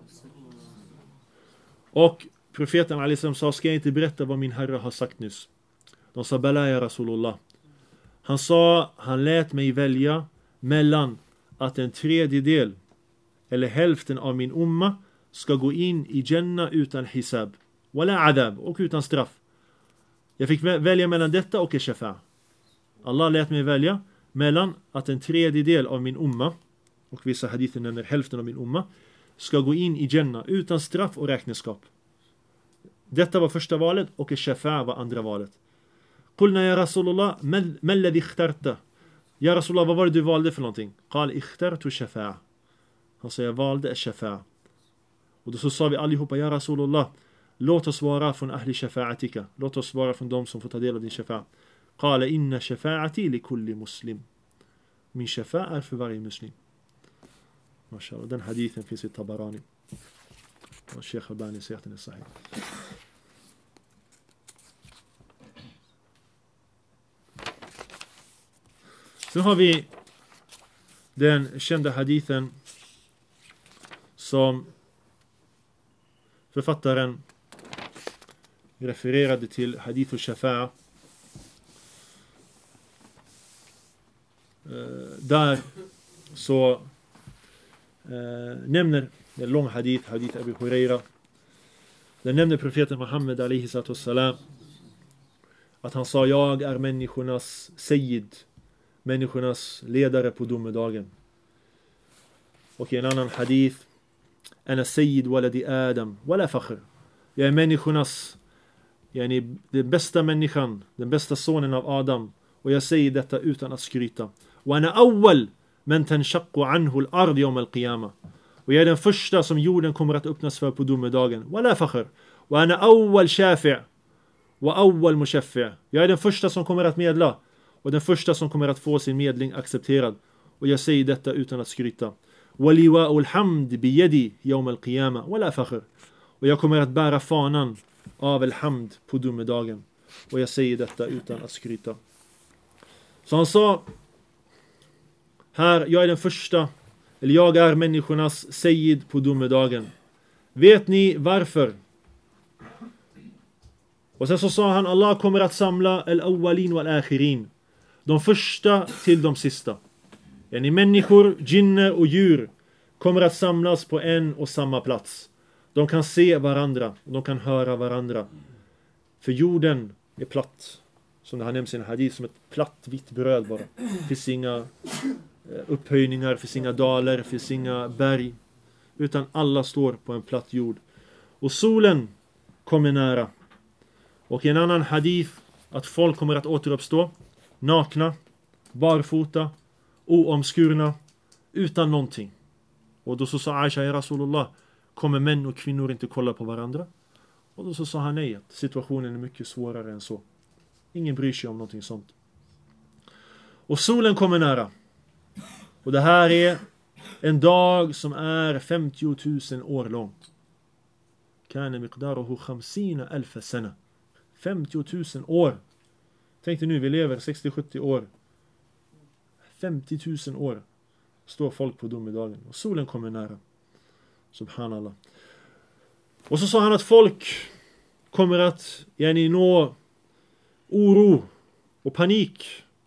Och profeten alaihi salam sa, ska jag inte berätta vad min herre har sagt nyss? De sa, bala ya Rasulullah. Han sa, han lät mig välja mellan att en tredjedel eller hälften av min umma ska gå in i Jannah utan hisab, wala adab, och utan straff. Jag fick välja mellan detta och shafa. Allah lät mig välja mellan att en tredjedel av min umma, och vissa hadither nämner hälften av min umma, ska gå in i Jannah utan straff och räkenskap. Detta var första valet och shafa var andra valet. Qulna ya Rasulullah, ma alladhi ikhtarta? Ja Rasulullah, vad var det du valde för någonting? Qal ikhtartu shafa. Han sa, jag valde shafa. Och då så sa vi allihopa, ja Rasulullah, låt oss vara från ahli shafa'atika. Låt oss vara från dem som får ta del av din shafa. Qala inna shafa'ati li kulli muslim. Min shafa är för varje muslim. Mashallah, den hadithen finns i Tabarani. Och Sheikh Albani säger att den är sahih. Så har vi den kända hadithen som författaren refererade till, hadith al-shafa'a. Där så nämner en lång hadith Abu Huraira. Där nämner profeten Muhammed alaihi salam att han sa, jag är människornas sayyid, människornas ledare på domedagen. Och i en annan hadith, ana sayyid waladi Adam wala fakhr. Jag är människornas, den bästa människan, den bästa sonen av Adam, och jag säger detta utan att skryta. Wa ana awwal man tanshaqqu anhu al-ard yawm al-qiyamah. Och jag är den första som jorden kommer att öppnas för på domedagen. Wala fakhr. Wa ana awwal shafi' wa awwal mushaffi'. Jag är den första som kommer att medla och den första som kommer att få sin medling accepterad. Och jag säger detta utan att skryta. Waliwa'u al-hamd biyadi yawm al-qiyamah wala fakhr. Och jag kommer att bära fanan av al-hamd på domedagen. Och jag säger detta utan att skryta. Så han sa här, jag är den första, eller jag är människornas sayyid på domedagen. Vet ni varför? Och sen så sa han, Allah kommer att samla al-awwalin wal-akhirin. De första till de sista. Yani människor, jinner och djur kommer att samlas på en och samma plats. De kan se varandra, de kan höra varandra. För jorden är platt, som det har nämnts i en hadith, som ett platt vitt bröd bara. Det finns inga upphöjningar, det finns inga dalar, det finns inga berg. Utan alla står på en platt jord. Och solen kommer nära. Och i en annan hadith att folk kommer att återuppstå nakna, barfota, oomskurna, utan någonting. Och då så sa Aisha, ja Rasulullah, kommer män och kvinnor inte kolla på varandra? Och då så sa han nej, att situationen är mycket svårare än så. Ingen bryr sig om någonting sånt. Och solen kommer nära. Och det här är en dag som är 50 000 år lång. Kana miqdaruhu 50,000 sana. 50 000 år. Tänk dig nu, vi lever 60-70 år. 50 000 år står folk på domedagen. Och solen kommer nära. Subhanallah. Och så sa han att folk kommer att nå oro och panik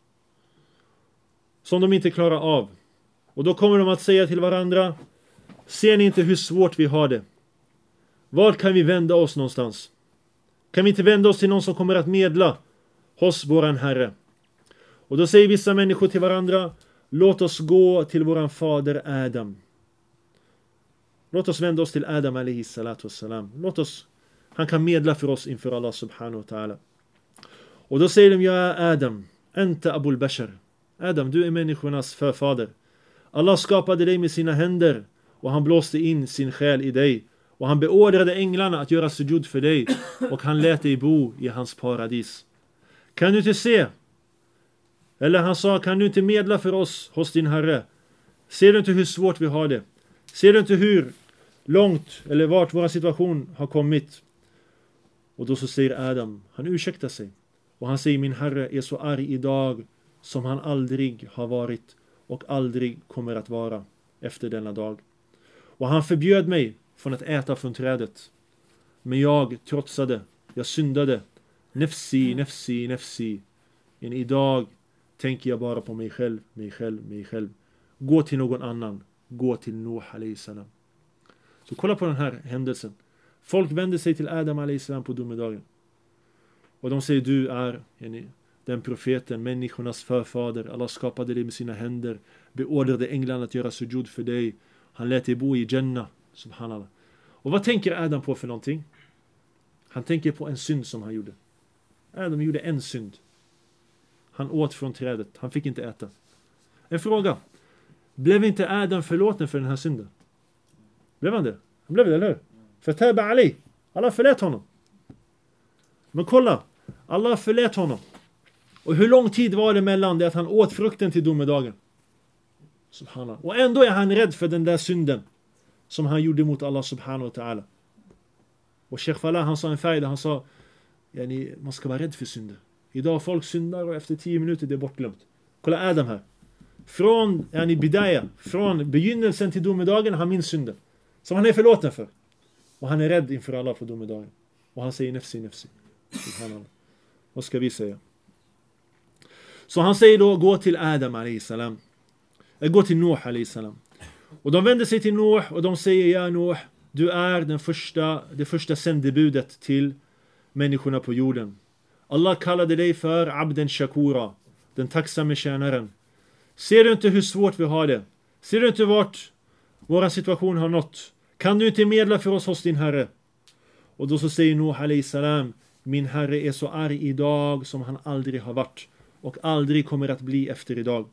som de inte klarar av. Och då kommer de att säga till varandra, ser ni inte hur svårt vi har det? Var kan vi vända oss någonstans? Kan vi inte vända oss till någon som kommer att medla hos våran Herre? Och då säger vissa människor till varandra, låt oss gå till våran fader Adam. Låt oss vända oss till Adam alaihi salatu wassalam. Låt oss, han kan medla för oss inför Allah subhanahu wa ta'ala. Och då säger de, ja Adam, anta abul bashar. Adam, du är människornas förfader. Allah skapade dig med sina händer och han blåste in sin själ i dig. Och han beordrade änglarna att göra sujud för dig och han lät dig bo i hans paradis. Kan du inte se? Eller han sa, kan du inte medla för oss hos din Herre? Ser du inte hur svårt vi har det? Ser du inte hur långt eller vart vår situation har kommit. Och då så säger Adam, han ursäktar sig. Och han säger, min Herre är så arg idag som han aldrig har varit och aldrig kommer att vara efter denna dag. Och han förbjöd mig från att äta från trädet. Men jag trotsade, jag syndade. Nefsi, nefsi, nefsi. Men idag tänker jag bara på mig själv, mig själv, mig själv. Gå till någon annan. Gå till Nuh alayhi salam. Så kolla på den här händelsen. Folk vänder sig till Adam alayhi salam på domedagen. Och de säger, du är den profeten, människornas förfader. Allah skapade dig med sina händer. Beordrade änglarna att göra sujud för dig. Han lät dig bo i Jannah. Subhanallah. Och vad tänker Adam på för någonting? Han tänker på en synd som han gjorde. Adam gjorde en synd. Han åt från trädet. Han fick inte äta. En fråga. Blev inte Adam förlåten för den här synden? Blev han det? Han blev det, eller hur? Fataba Ali. Allah förlät honom. Men kolla. Allah förlät honom. Och hur lång tid var det mellan det att han åt frukten till domedagen? Subhanallah. Och ändå är han rädd för den där synden som han gjorde mot Allah subhanahu wa ta'ala. Och Sheikh Falah, han sa en faida, han sa, man ska vara rädd för synder. Idag folk syndar och efter 10 minuter det är bortglömt. Kolla Adam här. Från bidaya, från begynnelsen till domedagen, han minns synder. Som han är förlåten för. Och han är rädd inför Allah på domedagen. Och han säger nefsi, nefsi. Subhanallah. Vad ska vi säga? Så han säger då, gå till Adam alayhi salam. Gå till Nuh alayhi salam. Och de vänder sig till Nuh och de säger, ja Nuh, du är det första sändebudet till människorna på jorden. Allah kallade dig för Abden Shakura, den tacksamme tjänaren. Ser du inte hur svårt vi har det? Ser du inte vart vår situation har nått? Kan du inte medla för oss hos din Herre? Och då så säger Nuh alayhi salam, min Herre är så arg idag som han aldrig har varit och aldrig kommer att bli efter idag.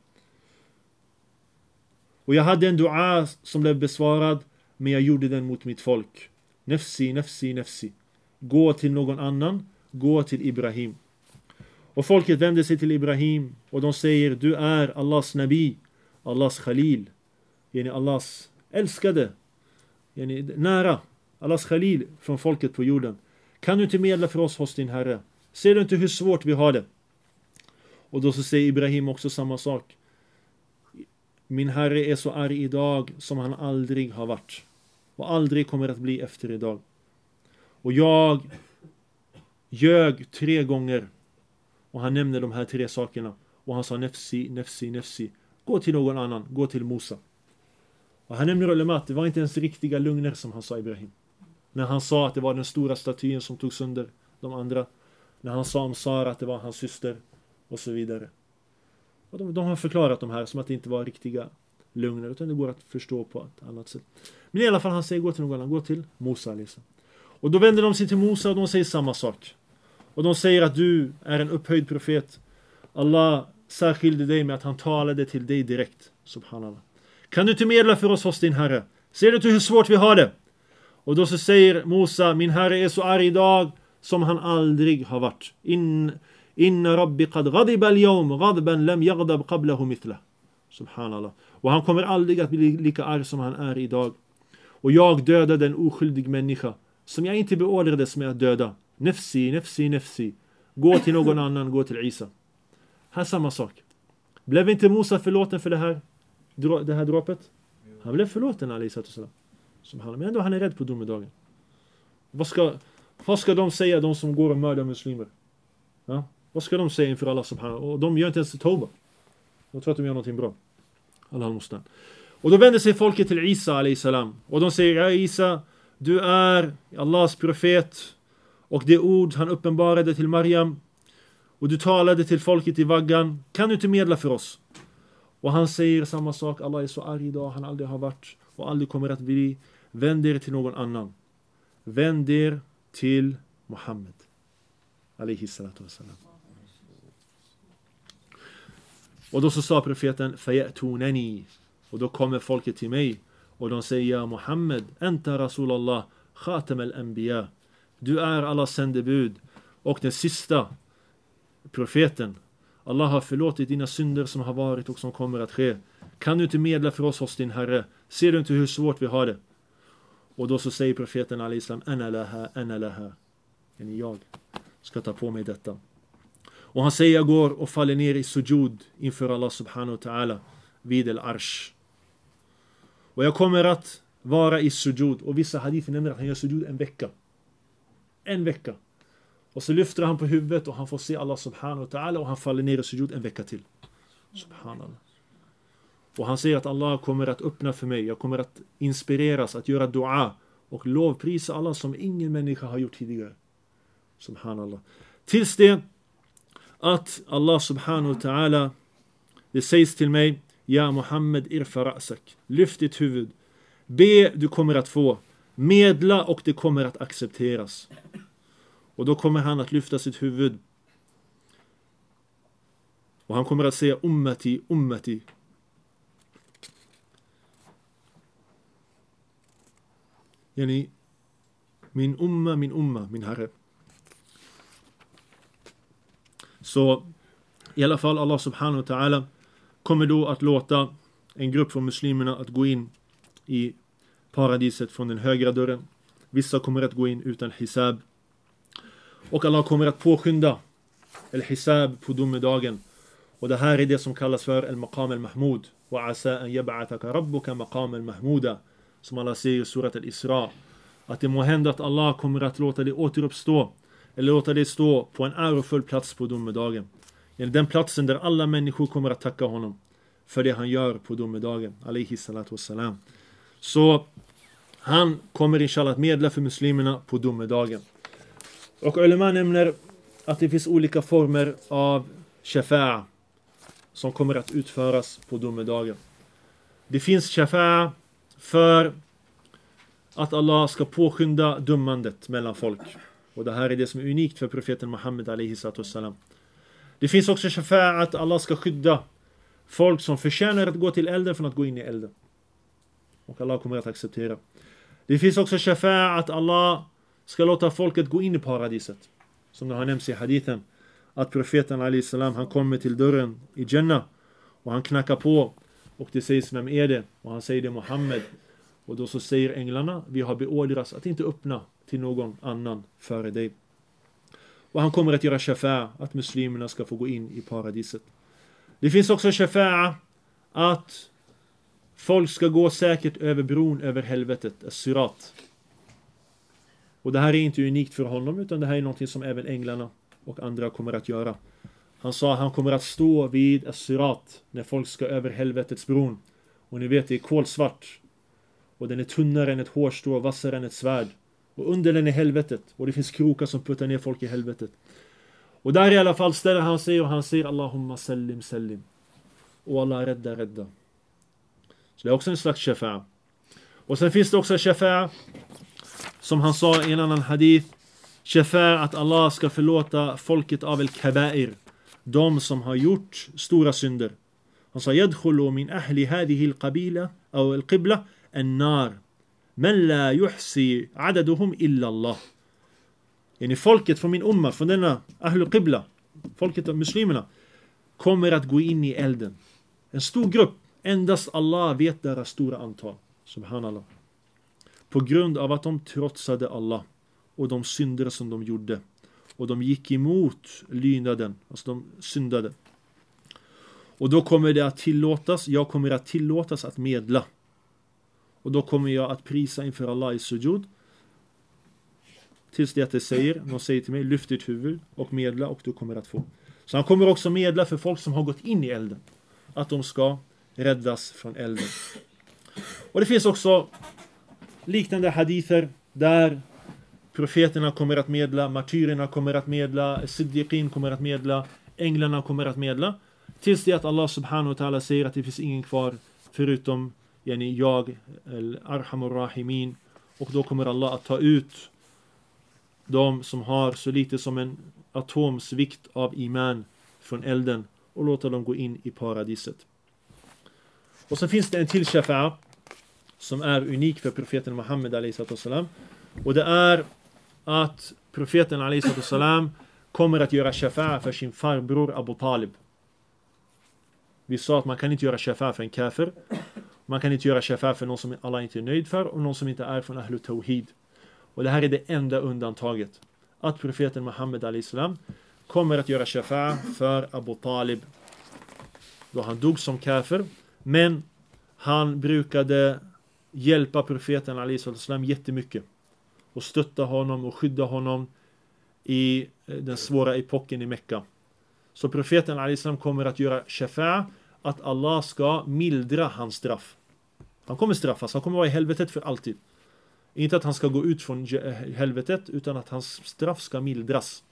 Och jag hade en dua som blev besvarad, men jag gjorde den mot mitt folk. Nefsi, nefsi, nefsi. Gå till någon annan, gå till Ibrahim. Och folket vände sig till Ibrahim och de säger, du är Allahs nabi, Allahs khalil, Allahs älskade, nära, Allahs khalil från folket på jorden. Kan du inte medla för oss hos din Herre? Ser du inte hur svårt vi har det? Och då så säger Ibrahim också samma sak. Min Herre är så arg idag som han aldrig har varit och aldrig kommer att bli efter idag. Och jag ljög 3 gånger. Och han nämnde de här 3 sakerna. Och han sa nefsi, nefsi, nefsi. Gå till någon annan, gå till Musa. Och han nämner ulema att det var inte ens riktiga lögner som han sa Ibrahim. När han sa att det var den stora statyn som tog sönder de andra. När han sa om Sara att det var hans syster. Och så vidare. Och de har förklarat de här som att det inte var riktiga lögner. Utan det går att förstå på ett annat sätt. Men i alla fall han säger gå till någon annan. Gå till Musa liksom. Och då vänder de sig till Musa och de säger samma sak. Och de säger att du är en upphöjd profet. Allah särskilde dig med att han talade till dig direkt. Subhanallah. Kan du inte medla för oss hos din Herre? Ser du inte hur svårt vi har det? Och då så säger Musa, min Herre är så arg idag som han aldrig har varit. Inna rabbi qad ghadiba al-yawm ghadban lam yaghdab qablahu mithla. Subhanallah. Och han kommer aldrig att bli lika arg som han är idag. Och jag dödade en oskyldig människa som jag inte beordrades med att döda. Nefsi, nefsi, nefsi. Gå till någon annan, gå till Isa. Här samma sak. Blev inte Musa förlåten för det här dråpet? Han blev förlåten, alayhi sallam. Men ändå han är rädd på domedagen. Vad ska de säga, de som går och mördar muslimer? Ja? Vad ska de säga inför Allah subhanahu? Och de gör inte ens tauba. De tror att de gör någonting bra. Allah al-Mustan. Och då vänder sig folket till Isa alayhi salam. Och de säger, ja Isa, du är Allahs profet. Och det ord han uppenbarade till Maryam. Och du talade till folket i vaggan. Kan du inte medla för oss? Och han säger samma sak. Allah är så arg idag. Han aldrig har varit och aldrig kommer att bli. Vänd er till någon annan. Vänd er till Muhammed. Alayhi salatu wassalam. Och då så sa profeten fayatunani. Och då kommer folket till mig. Och de säger, ja Muhammed, anta Rasulallah, khatam al-anbiya. Du är Allahs sändebud och den sista profeten. Allah har förlåtit dina synder som har varit och som kommer att ske. Kan du inte medla för oss hos din Herre? Ser du inte hur svårt vi har det? Och då så säger profeten al-Islam, ana laha. Jag ska ta på mig detta. Och han säger, jag går och faller ner i sujud inför Allah subhanahu wa ta'ala vid al-arsh. Och jag kommer att vara i sujud. Och vissa hadither nämner att han gör sujud en vecka. En vecka. Och så lyfter han på huvudet och han får se Allah subhanahu wa ta'ala och han faller ner i sujud en vecka till. Subhanallah. Och han säger att Allah kommer att öppna för mig. Jag kommer att inspireras att göra dua och lovprisa Allah som ingen människa har gjort tidigare. Subhanallah. Tills det att Allah subhanahu wa ta'ala, det sägs till mig, ja Muhammed irfa ra'sak, lyft ditt huvud, be, du kommer att få, medla och det kommer att accepteras. Och då kommer han att lyfta sitt huvud och han kommer att säga ummati, ummati. Yani, min umma, min herre. Så i alla fall Allah subhanahu wa ta'ala kommer då att låta en grupp från muslimerna att gå in i paradiset från den högra dörren. Vissa kommer att gå in utan hisab. Och Allah kommer att påskynda al-hisab på domedagen. Och det här är det som kallas för al-maqam al-mahmud. Wa asa an yab'athaka rabbuka maqam al-mahmuda. Som Allah säger i surat al-Isra. Att det må hända att Allah kommer att låta det återuppstå. Eller låta det stå på en ärofull plats på domedagen. Eller den platsen där alla människor kommer att tacka honom för det han gör på domedagen. Alayhi salatu wassalam. Så han kommer inshallah att medla för muslimerna på domedagen. Och ulama nämner att det finns olika former av shafa'a som kommer att utföras på domedagen. Det finns shafa'a för att Allah ska påskynda dömandet mellan folk. Och det här är det som är unikt för profeten Muhammed alayhi salatu wassalam. Det finns också shafa'a att Allah ska skydda folk som förtjänar att gå till elden från att gå in i elden. Och Allah kommer att acceptera. Det finns också shafa'a att Allah ska låta folket gå in i paradiset. Som det har nämnts i hadithen. Att profeten alayhi salam, han kommer till dörren i Jannah. Och han knackar på. Och det sägs, vem är det? Och han säger, det är Muhammed. Och då så säger änglarna, vi har beordrats att inte öppna till någon annan före dig. Och han kommer att göra shafa'a att muslimerna ska få gå in i paradiset. Det finns också shafa'a att folk ska gå säkert över bron över helvetet, as-sirat. Och det här är inte unikt för honom, utan det här är något som även änglarna och andra kommer att göra. Han sa att han kommer att stå vid as-sirat när folk ska över helvetets bron. Och ni vet, det är kolsvart. Och den är tunnare än ett hårstrå, vassare än ett svärd. Och under den är helvetet. Och det finns krokar som puttar ner folk i helvetet. Och där i alla fall ställer han sig och han säger Allahumma sallim, sallim. Och Allah rädda, rädda. Så det är också en slags shafa'a. Och sen finns det också shafa'a som han sa i en annan hadith. Shafa'a att Allah ska förlåta folket av al-kaba'ir. De som har gjort stora synder. Han sa yadkhulu min ahli hadihi al-qabila eller al-qibla an-nar. Men la yuhsi adaduhum illa Allah. Yani folket från min umma, från denna ahlul qibla, folket av muslimerna, kommer att gå in i elden. En stor grupp, endast Allah vet deras stora antal. Subhanallah. På grund av att de trotsade Allah och de synder som de gjorde. Och de gick emot lydnaden, alltså de syndade. Och då kommer det att tillåtas, jag kommer att tillåtas att medla. Och då kommer jag att prisa inför Allah i sujud. Tills det att de säger till mig, lyft ditt huvud och medla och du kommer att få. Så han kommer också medla för folk som har gått in i elden. Att de ska räddas från elden. Och det finns också liknande hadither där profeterna kommer att medla, martyrerna kommer att medla, siddiqin kommer att medla, änglarna kommer att medla. Tills det att Allah subhanahu wa ta'ala säger att det finns ingen kvar förutom yani jag, al-arhamur rahimin. Och då kommer Allah att ta ut de som har så lite som en atoms vikt av iman från elden och låta dem gå in i paradiset. Och så finns det en till shafa'a som är unik för profeten Muhammed a.s. Och det är att profeten a.s. kommer att göra shafa'a för sin farbror Abu Talib. Vi sa att man kan inte göra shafa'a för en kafir. Man kan inte göra shafa för någon som Allah inte är nöjd för och någon som inte är från Ahlu Tawhid. Och det här är det enda undantaget. Att profeten Muhammed al-Islam kommer att göra shafa för Abu Talib. Då han dog som kafir. Men han brukade hjälpa profeten al-Islam jättemycket. Och stötta honom och skydda honom i den svåra epoken i Mekka. Så profeten al-Islam kommer att göra shafa att Allah ska mildra hans straff. Han kommer straffas, han kommer vara i helvetet för alltid. Inte att han ska gå ut från helvetet utan att hans straff ska mildras.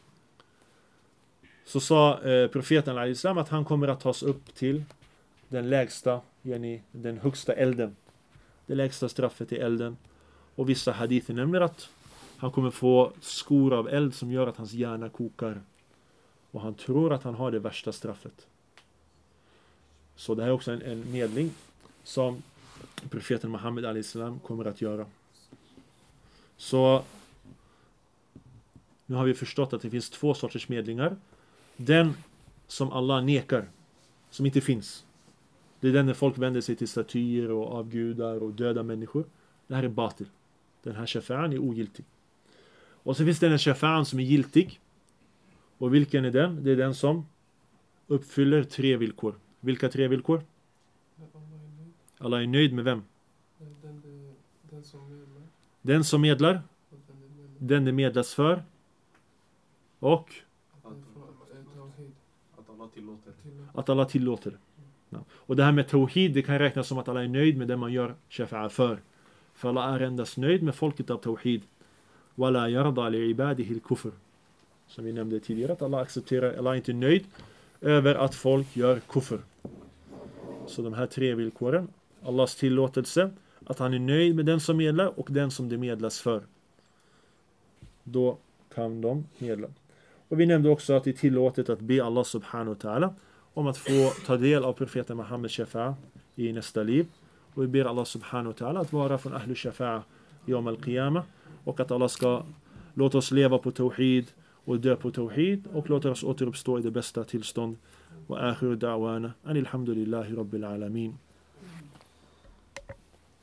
Så sa profeten al-Islam att han kommer att tas upp till den lägsta, den högsta elden. Det lägsta straffet i elden. Och vissa hadither nämner att han kommer få skor av eld som gör att hans hjärna kokar. Och han tror att han har det värsta straffet. Så det här är också en medling som profeten Muhammed al-Islam kommer att göra. Så nu har vi förstått att det finns två sorters medlingar. Den som Allah nekar, som inte finns. Det är den när folk vänder sig till statyer och avgudar och döda människor. Det här är batil. Den här shafa'an är ogiltig. Och så finns det en shafa'an som är giltig. Och vilken är den? Det är den som uppfyller 3 villkor. Vilka 3 villkor? Allah är nöjd med vem? Den som medlar. Den det medlas för. Och att Allah tillåter. Ja. Och det här med tawhid, det kan räknas som att Allah är nöjd med det man gör shafa'a för. För Allah är endast nöjd med folket av tawhid. Wala yarda li ibadihi al-kufr. Som vi nämnde tidigare, att Allah accepterar, Allah är inte nöjd över att folk gör kufr. Så de här 3 villkoren, Allahs tillåtelse, att han är nöjd med den som medlar och den som det medlas för. Då kan de medla. Och vi nämnde också att det är tillåtet att be Allah subhanahu wa ta'ala om att få ta del av profeten Muhammed shafa'a i nästa liv. Och vi ber Allah subhanahu wa ta'ala att vara från ahlu shafa'a yawm al-qiyamah. Och att Allah ska låta oss leva på tawhid och dö på tawhid och låta oss återuppstå i det bästa tillstånd. Wa akhiru da'wana anil hamdulillahi rabbil alamin.